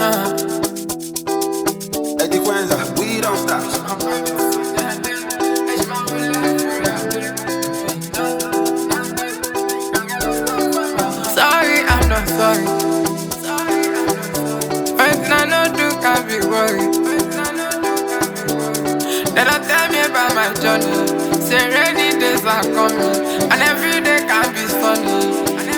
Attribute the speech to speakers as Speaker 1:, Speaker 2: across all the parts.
Speaker 1: Eddie Quenza, we don't stop.
Speaker 2: Sorry, I'm not sorry. When I know do can't be worried. Then I tell me about my journey. Say rainy days are coming, and every day can be sunny.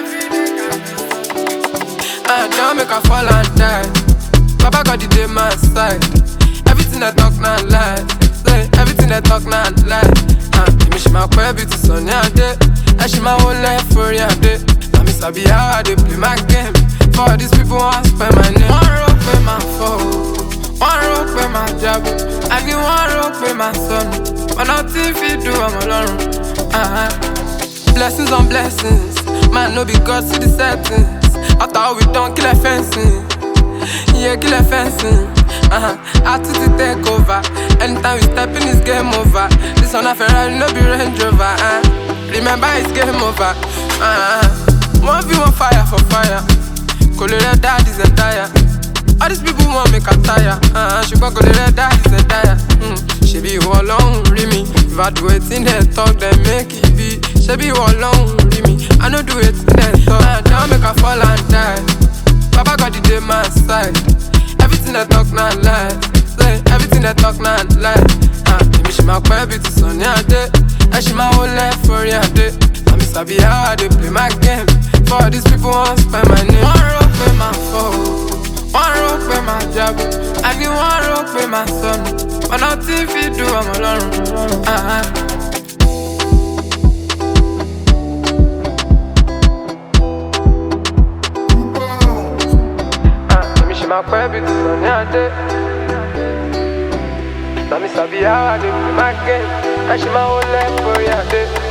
Speaker 2: Don't make her fall and die. Baba got the day my side. Everything I talk now lie. Say everything I talk now lie. Me she my queer beauty sunny a day, and she my whole life for a day. I miss I be how I dey play my game. For these people want spend my name. One rope with my phone, one rope with my job, I need one rope with my son. But nothing fit do I'm alone. Blessings on blessings, man no be God see the settings. After all we done, kill a fencing. Yeah, kill a fencing. I to take over. Anytime we step in, it's game over. This one a Ferrari, no be Range Rover. Remember, it's game over. 1v1 fire for fire. Colorado daddy's entire. All these people want make a tire. She got Colorado daddy's entire. She be all alone, read me. If I do it in the talk, then make it be. She be all alone, read me. I no do it in the talk. Don't make her fall and die. Baba got the day my side. Everything I talk now lie. Say everything I talk now lie. Me she my queer beauty sunny a day, and she my whole life for a day. I miss I be how I dey play my game. For these people want spend my name. One rope with my phone, one rope with my job, I need one rope with my son. But nothing fit do I'm alone. She my queer beauty sunny a day. Now me sabi how I dey play my game, and she my whole life for a day.